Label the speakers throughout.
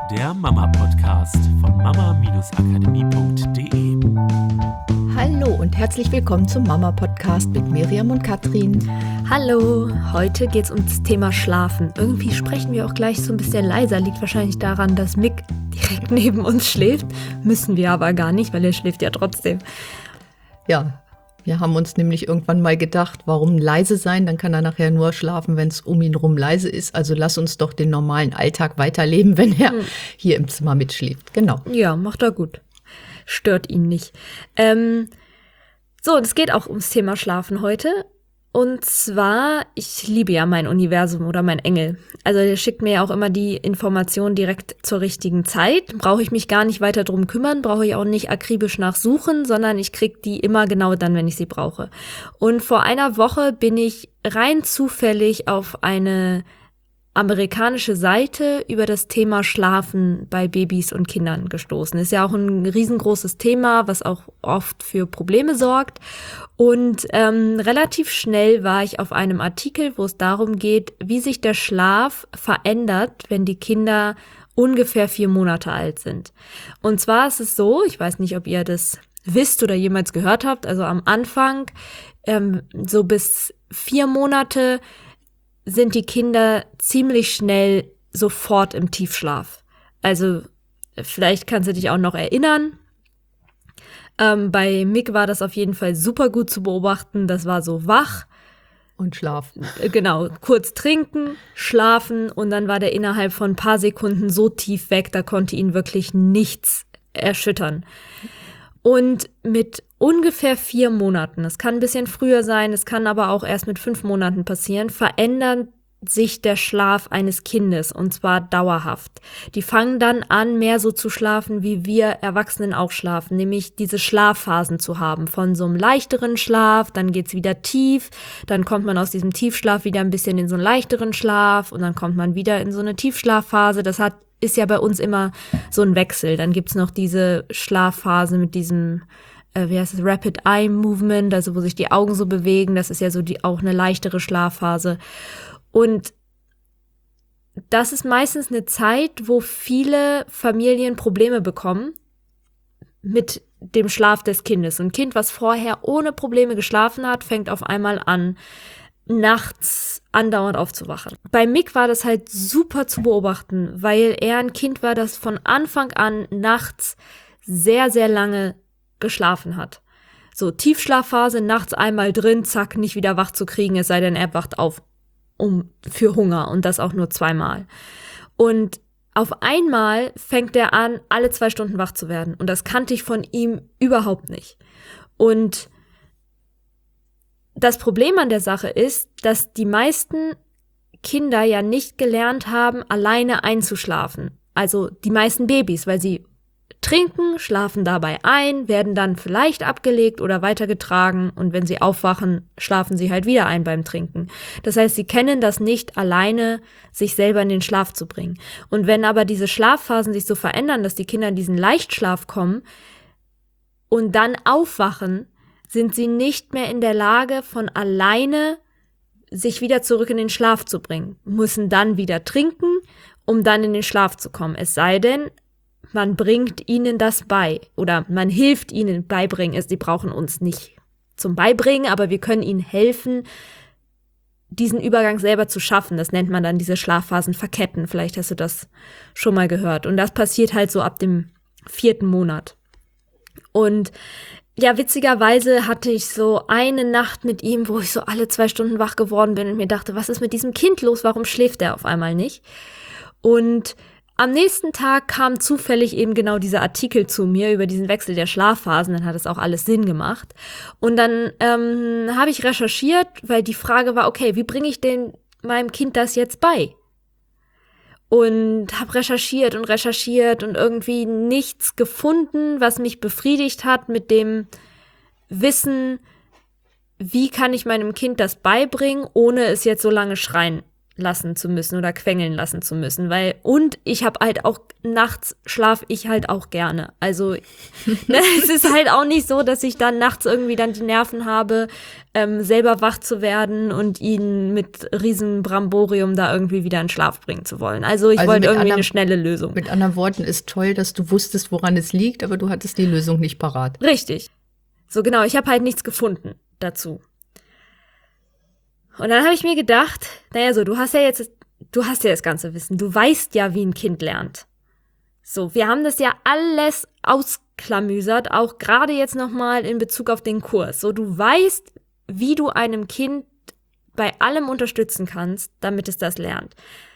Speaker 1: der Mama-Podcast von mama-akademie.de.
Speaker 2: Hallo und herzlich willkommen zum Mama-Podcast mit Miriam und Katrin.
Speaker 3: Hallo, heute geht es ums Thema Schlafen. Irgendwie sprechen wir auch gleich so ein bisschen leiser. Liegt wahrscheinlich daran, dass Mick direkt neben uns schläft. Müssen wir aber gar nicht, weil er schläft ja trotzdem.
Speaker 2: Ja, wir haben uns nämlich irgendwann mal gedacht, warum leise sein? Dann kann er nachher nur schlafen, wenn es um ihn rum leise ist. Also lass uns doch den normalen Alltag weiterleben, wenn er hier im Zimmer mitschläft. Genau.
Speaker 3: Ja, macht er gut. Stört ihn nicht. So, es geht auch ums Thema Schlafen heute. Und zwar, ich liebe ja mein Universum oder mein Engel. Also der schickt mir ja auch immer die Informationen direkt zur richtigen Zeit. Brauche ich mich gar nicht weiter drum kümmern, brauche ich auch nicht akribisch nachsuchen, sondern ich kriege die immer genau dann, wenn ich sie brauche. Und vor einer Woche bin ich rein zufällig auf eine amerikanische Seite über das Thema Schlafen bei Babys und Kindern gestoßen. Ist ja auch ein riesengroßes Thema, was auch oft für Probleme sorgt. Und relativ schnell war ich auf einem Artikel, wo es darum geht, wie sich der Schlaf verändert, wenn die Kinder ungefähr 4 Monate alt sind. Und zwar ist es so, ich weiß nicht, ob ihr das wisst oder jemals gehört habt, also am Anfang, so bis 4 Monate sind die Kinder ziemlich schnell sofort im Tiefschlaf. Also vielleicht kannst du dich auch noch erinnern. Bei Mick war das auf jeden Fall super gut zu beobachten. Das war so wach.
Speaker 2: Und schlafen.
Speaker 3: Genau, kurz trinken, schlafen und dann war der innerhalb von ein paar Sekunden so tief weg, da konnte ihn wirklich nichts erschüttern. Und mit ungefähr 4 Monaten, es kann ein bisschen früher sein, es kann aber auch erst mit 5 Monaten passieren, verändert sich der Schlaf eines Kindes und zwar dauerhaft. Die fangen dann an, mehr so zu schlafen, wie wir Erwachsenen auch schlafen, nämlich diese Schlafphasen zu haben. Von so einem leichteren Schlaf, dann geht's wieder tief, dann kommt man aus diesem Tiefschlaf wieder ein bisschen in so einen leichteren Schlaf und dann kommt man wieder in so eine Tiefschlafphase. Ist ja bei uns immer so ein Wechsel. Dann gibt's noch diese Schlafphase mit diesem, Rapid Eye Movement, also wo sich die Augen so bewegen. Das ist ja so auch eine leichtere Schlafphase. Und das ist meistens eine Zeit, wo viele Familien Probleme bekommen mit dem Schlaf des Kindes. Ein Kind, was vorher ohne Probleme geschlafen hat, fängt auf einmal an, nachts andauernd aufzuwachen. Bei Mick war das halt super zu beobachten, weil er ein Kind war, das von Anfang an nachts sehr, sehr lange geschlafen hat. So Tiefschlafphase, nachts einmal drin, zack, nicht wieder wach zu kriegen, es sei denn, er wacht auf für Hunger und das auch nur 2-mal. Und auf einmal fängt er an, alle 2 Stunden wach zu werden. Und das kannte ich von ihm überhaupt nicht. Und das Problem an der Sache ist, dass die meisten Kinder ja nicht gelernt haben, alleine einzuschlafen. Also die meisten Babys, weil sie trinken, schlafen dabei ein, werden dann vielleicht abgelegt oder weitergetragen und wenn sie aufwachen, schlafen sie halt wieder ein beim Trinken. Das heißt, sie kennen das nicht, alleine sich selber in den Schlaf zu bringen. Und wenn aber diese Schlafphasen sich so verändern, dass die Kinder in diesen Leichtschlaf kommen und dann aufwachen, sind sie nicht mehr in der Lage, von alleine sich wieder zurück in den Schlaf zu bringen, müssen dann wieder trinken, um dann in den Schlaf zu kommen. Es sei denn, man bringt ihnen das bei oder man hilft ihnen beibringen. Sie brauchen uns nicht zum Beibringen, aber wir können ihnen helfen, diesen Übergang selber zu schaffen. Das nennt man dann diese Schlafphasen verketten. Vielleicht hast du das schon mal gehört. Und das passiert halt so ab dem 4. Monat. Und ja, witzigerweise hatte ich so eine Nacht mit ihm, wo ich so alle 2 Stunden wach geworden bin und mir dachte, was ist mit diesem Kind los? Warum schläft er auf einmal nicht? Und am nächsten Tag kam zufällig eben genau dieser Artikel zu mir über diesen Wechsel der Schlafphasen, dann hat es auch alles Sinn gemacht. Und dann habe ich recherchiert, weil die Frage war, okay, wie bringe ich meinem Kind das jetzt bei? Und habe recherchiert und irgendwie nichts gefunden, was mich befriedigt hat mit dem Wissen, wie kann ich meinem Kind das beibringen, ohne es jetzt so lange schreien lassen zu müssen oder quengeln lassen zu müssen, und ich habe halt auch, nachts schlafe ich halt auch gerne. Also es ist halt auch nicht so, dass ich dann nachts irgendwie dann die Nerven habe, selber wach zu werden und ihn mit riesen Bramborium da irgendwie wieder in Schlaf bringen zu wollen. Also ich wollte irgendwie eine schnelle Lösung.
Speaker 2: Mit anderen Worten, ist toll, dass du wusstest, woran es liegt, aber du hattest die Lösung nicht parat.
Speaker 3: Richtig. So genau, ich habe halt nichts gefunden dazu. Und dann habe ich mir gedacht, naja, so, du hast ja das ganze Wissen. Du weißt ja, wie ein Kind lernt. So, wir haben das ja alles ausklamüsert, auch gerade jetzt nochmal in Bezug auf den Kurs. So, du weißt, wie du einem Kind bei allem unterstützen kannst, damit es das lernt.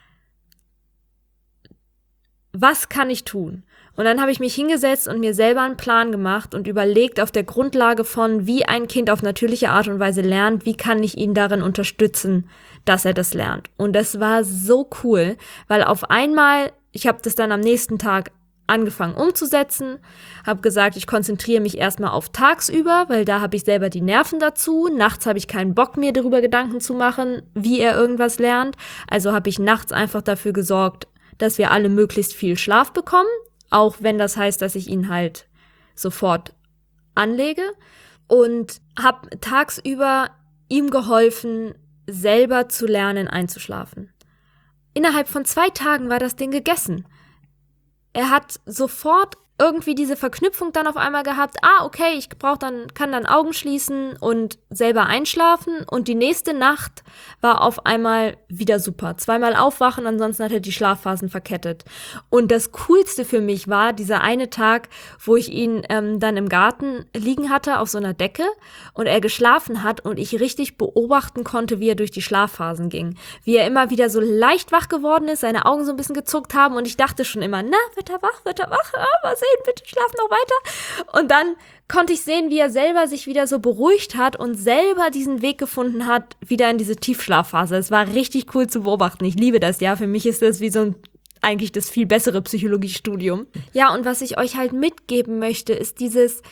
Speaker 3: Was kann ich tun? Und dann habe ich mich hingesetzt und mir selber einen Plan gemacht und überlegt auf der Grundlage von, wie ein Kind auf natürliche Art und Weise lernt, wie kann ich ihn darin unterstützen, dass er das lernt. Und das war so cool, weil auf einmal, ich habe das dann am nächsten Tag angefangen umzusetzen, habe gesagt, ich konzentriere mich erstmal auf tagsüber, weil da habe ich selber die Nerven dazu. Nachts habe ich keinen Bock, mir darüber Gedanken zu machen, wie er irgendwas lernt. Also habe ich nachts einfach dafür gesorgt, dass wir alle möglichst viel Schlaf bekommen. Auch wenn das heißt, dass ich ihn halt sofort anlege. Und habe tagsüber ihm geholfen, selber zu lernen, einzuschlafen. Innerhalb von 2 Tagen war das Ding gegessen. Er hat sofort irgendwie diese Verknüpfung dann auf einmal gehabt, okay, ich kann dann Augen schließen und selber einschlafen, und die nächste Nacht war auf einmal wieder super. 2-mal aufwachen, ansonsten hat er die Schlafphasen verkettet. Und das Coolste für mich war dieser eine Tag, wo ich ihn dann im Garten liegen hatte auf so einer Decke und er geschlafen hat und ich richtig beobachten konnte, wie er durch die Schlafphasen ging. Wie er immer wieder so leicht wach geworden ist, seine Augen so ein bisschen gezuckt haben und ich dachte schon immer, wird er wach? Mal sehen, bitte schlaf noch weiter. Und dann konnte ich sehen, wie er selber sich wieder so beruhigt hat und selber diesen Weg gefunden hat, wieder in diese Tiefschlafphase. Es war richtig cool zu beobachten. Ich liebe das, ja. Für mich ist das wie so eigentlich das viel bessere Psychologiestudium. Ja, und was ich euch halt mitgeben möchte, ist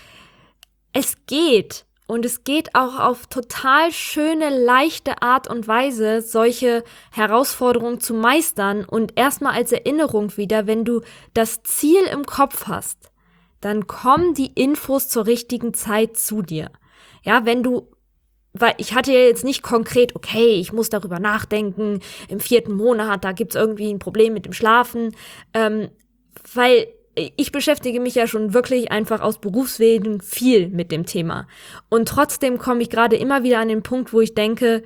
Speaker 3: es geht. Und es geht auch auf total schöne, leichte Art und Weise, solche Herausforderungen zu meistern. Und erstmal als Erinnerung wieder, wenn du das Ziel im Kopf hast, dann kommen die Infos zur richtigen Zeit zu dir. Ja, weil ich hatte ja jetzt nicht konkret, okay, ich muss darüber nachdenken, im 4. Monat, da gibt's irgendwie ein Problem mit dem Schlafen, weil ich beschäftige mich ja schon wirklich einfach aus Berufswegen viel mit dem Thema. Und trotzdem komme ich gerade immer wieder an den Punkt, wo ich denke,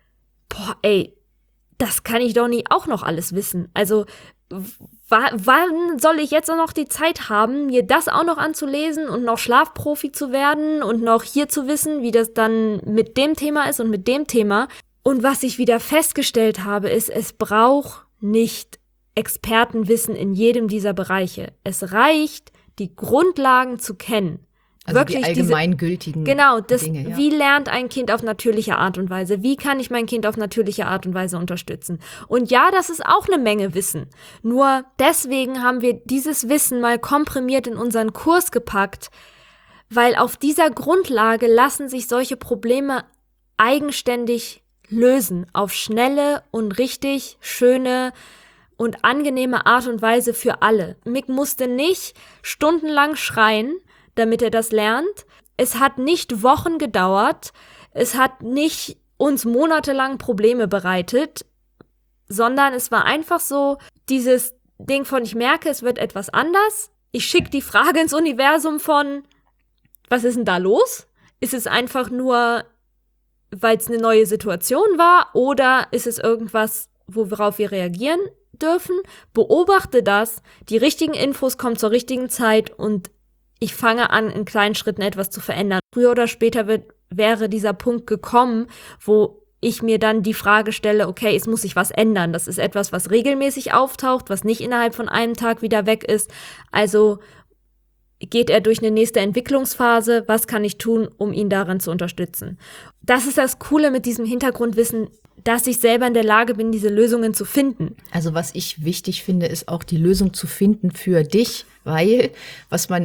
Speaker 3: das kann ich doch nie auch noch alles wissen. Also, wann soll ich jetzt noch die Zeit haben, mir das auch noch anzulesen und noch Schlafprofi zu werden und noch hier zu wissen, wie das dann mit dem Thema ist und mit dem Thema. Und was ich wieder festgestellt habe, ist, es braucht nicht Expertenwissen in jedem dieser Bereiche. Es reicht, die Grundlagen zu kennen.
Speaker 2: Also
Speaker 3: wirklich
Speaker 2: die allgemeingültigen Dinge, ja.
Speaker 3: Wie lernt ein Kind auf natürliche Art und Weise? Wie kann ich mein Kind auf natürliche Art und Weise unterstützen? Und ja, das ist auch eine Menge Wissen. Nur deswegen haben wir dieses Wissen mal komprimiert in unseren Kurs gepackt, weil auf dieser Grundlage lassen sich solche Probleme eigenständig lösen. Auf schnelle und richtig schöne und angenehme Art und Weise für alle. Mick musste nicht stundenlang schreien, damit er das lernt. Es hat nicht Wochen gedauert. Es hat nicht uns monatelang Probleme bereitet, sondern es war einfach so dieses Ding von, ich merke, es wird etwas anders. Ich schicke die Frage ins Universum von, was ist denn da los? Ist es einfach nur, weil es eine neue Situation war, oder ist es irgendwas, worauf wir reagieren dürfen? Beobachte das, die richtigen Infos kommen zur richtigen Zeit und ich fange an, in kleinen Schritten etwas zu verändern. Früher oder später wäre dieser Punkt gekommen, wo ich mir dann die Frage stelle, okay, es muss sich was ändern. Das ist etwas, was regelmäßig auftaucht, was nicht innerhalb von einem Tag wieder weg ist. Also geht er durch eine nächste Entwicklungsphase? Was kann ich tun, um ihn darin zu unterstützen? Das ist das Coole mit diesem Hintergrundwissen, dass ich selber in der Lage bin, diese Lösungen zu finden.
Speaker 2: Also was ich wichtig finde, ist auch die Lösung zu finden für dich, weil was man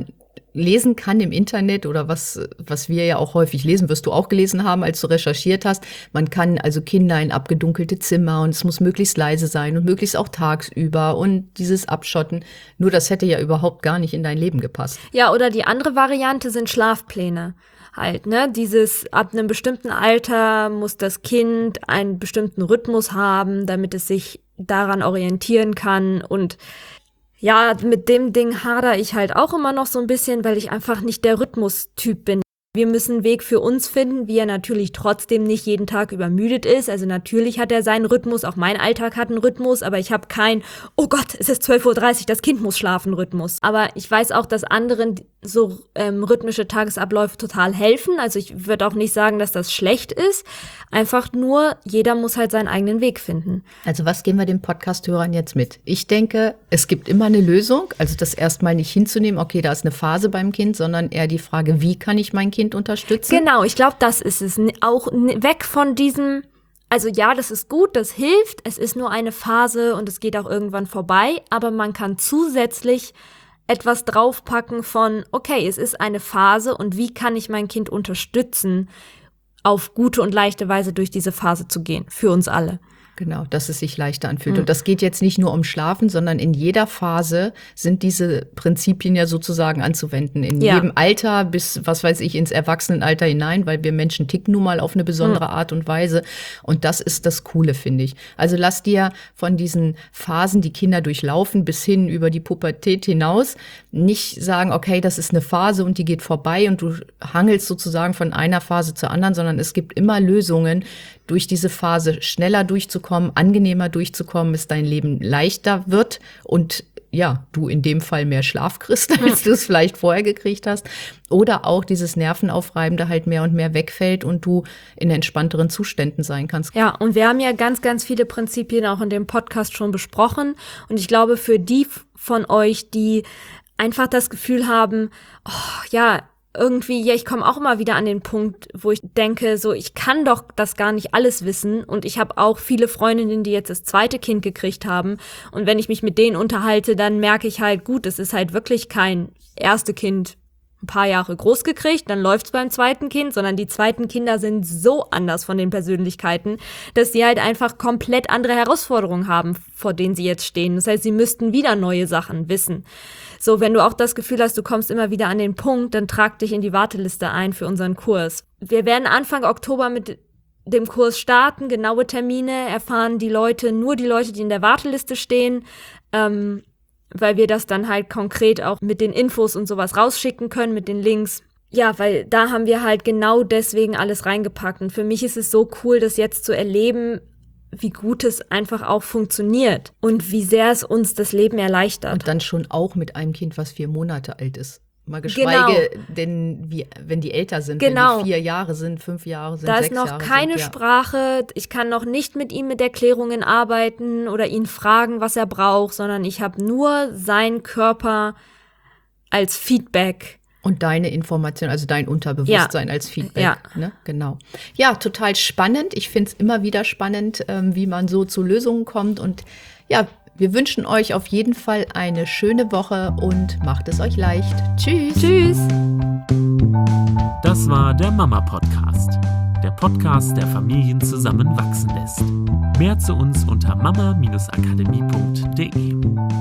Speaker 2: lesen kann im Internet oder was wir ja auch häufig lesen, wirst du auch gelesen haben, als du recherchiert hast. Man kann also Kinder in abgedunkelte Zimmer und es muss möglichst leise sein und möglichst auch tagsüber und dieses Abschotten. Nur das hätte ja überhaupt gar nicht in dein Leben gepasst.
Speaker 3: Ja, oder die andere Variante sind Schlafpläne. Halt, ne? Dieses, ab einem bestimmten Alter muss das Kind einen bestimmten Rhythmus haben, damit es sich daran orientieren kann. Und ja, mit dem Ding hadere ich halt auch immer noch so ein bisschen, weil ich einfach nicht der Rhythmustyp bin. Wir müssen einen Weg für uns finden, wie er natürlich trotzdem nicht jeden Tag übermüdet ist. Also natürlich hat er seinen Rhythmus, auch mein Alltag hat einen Rhythmus, aber ich habe kein, oh Gott, es ist 12:30 Uhr, das Kind muss schlafen, Rhythmus. Aber ich weiß auch, dass anderen so rhythmische Tagesabläufe total helfen. Also ich würde auch nicht sagen, dass das schlecht ist. Einfach nur, jeder muss halt seinen eigenen Weg finden.
Speaker 2: Also was geben wir den Podcast-Hörern jetzt mit? Ich denke, es gibt immer eine Lösung. Also das erstmal nicht hinzunehmen, okay, da ist eine Phase beim Kind, sondern eher die Frage, wie kann ich mein Kind unterstützen?
Speaker 3: Genau, ich glaube, das ist es. Auch weg von diesem, also ja, das ist gut, das hilft, es ist nur eine Phase und es geht auch irgendwann vorbei, aber man kann zusätzlich etwas draufpacken von, okay, es ist eine Phase und wie kann ich mein Kind unterstützen, auf gute und leichte Weise durch diese Phase zu gehen, für uns alle.
Speaker 2: Genau, dass es sich leichter anfühlt. Und das geht jetzt nicht nur um Schlafen, sondern in jeder Phase sind diese Prinzipien ja sozusagen anzuwenden. In jedem Alter bis, was weiß ich, ins Erwachsenenalter hinein, weil wir Menschen ticken nun mal auf eine besondere Art und Weise. Und das ist das Coole, finde ich. Also lass dir von diesen Phasen, die Kinder durchlaufen, bis hin über die Pubertät hinaus, nicht sagen, okay, das ist eine Phase und die geht vorbei und du hangelst sozusagen von einer Phase zur anderen, sondern es gibt immer Lösungen, durch diese Phase schneller durchzukommen, angenehmer durchzukommen, bis dein Leben leichter wird und ja, du in dem Fall mehr Schlaf kriegst, als du es vielleicht vorher gekriegt hast. Oder auch dieses Nervenaufreibende halt mehr und mehr wegfällt und du in entspannteren Zuständen sein kannst.
Speaker 3: Ja, und wir haben ja ganz, ganz viele Prinzipien auch in dem Podcast schon besprochen. Und ich glaube, für die von euch, die einfach das Gefühl haben, oh, ja, irgendwie, ja, ich komme auch immer wieder an den Punkt, wo ich denke, so, ich kann doch das gar nicht alles wissen. Und ich habe auch viele Freundinnen, die jetzt das zweite Kind gekriegt haben. Und wenn ich mich mit denen unterhalte, dann merke ich halt, gut, es ist halt wirklich kein erste Kind ein paar Jahre groß gekriegt, dann läuft's beim zweiten Kind, sondern die zweiten Kinder sind so anders von den Persönlichkeiten, dass sie halt einfach komplett andere Herausforderungen haben, vor denen sie jetzt stehen. Das heißt, sie müssten wieder neue Sachen wissen. So, wenn du auch das Gefühl hast, du kommst immer wieder an den Punkt, dann trag dich in die Warteliste ein für unseren Kurs. Wir werden Anfang Oktober mit dem Kurs starten, genaue Termine erfahren nur die Leute, die in der Warteliste stehen, weil wir das dann halt konkret auch mit den Infos und sowas rausschicken können, mit den Links. Ja, weil da haben wir halt genau deswegen alles reingepackt. Und für mich ist es so cool, das jetzt zu erleben, wie gut es einfach auch funktioniert und wie sehr es uns das Leben erleichtert.
Speaker 2: Und dann schon auch mit einem Kind, was 4 Monate alt ist. Mal geschweige, denn wenn die älter sind, wenn die 4 Jahre sind, 5 Jahre sind, 6 Jahre sind.
Speaker 3: Da ist noch keine Sprache, ich kann noch nicht mit ihm mit Erklärungen arbeiten oder ihn fragen, was er braucht, sondern ich habe nur seinen Körper als Feedback.
Speaker 2: Und deine Information, also dein Unterbewusstsein als Feedback.
Speaker 3: Ja.
Speaker 2: Ne? Genau. Ja, total spannend. Ich finde es immer wieder spannend, wie man so zu Lösungen kommt. Und ja, wir wünschen euch auf jeden Fall eine schöne Woche und macht es euch leicht. Tschüss.
Speaker 3: Tschüss.
Speaker 1: Das war der Mama-Podcast. Der Podcast, der Familien zusammenwachsen lässt. Mehr zu uns unter mama-akademie.de.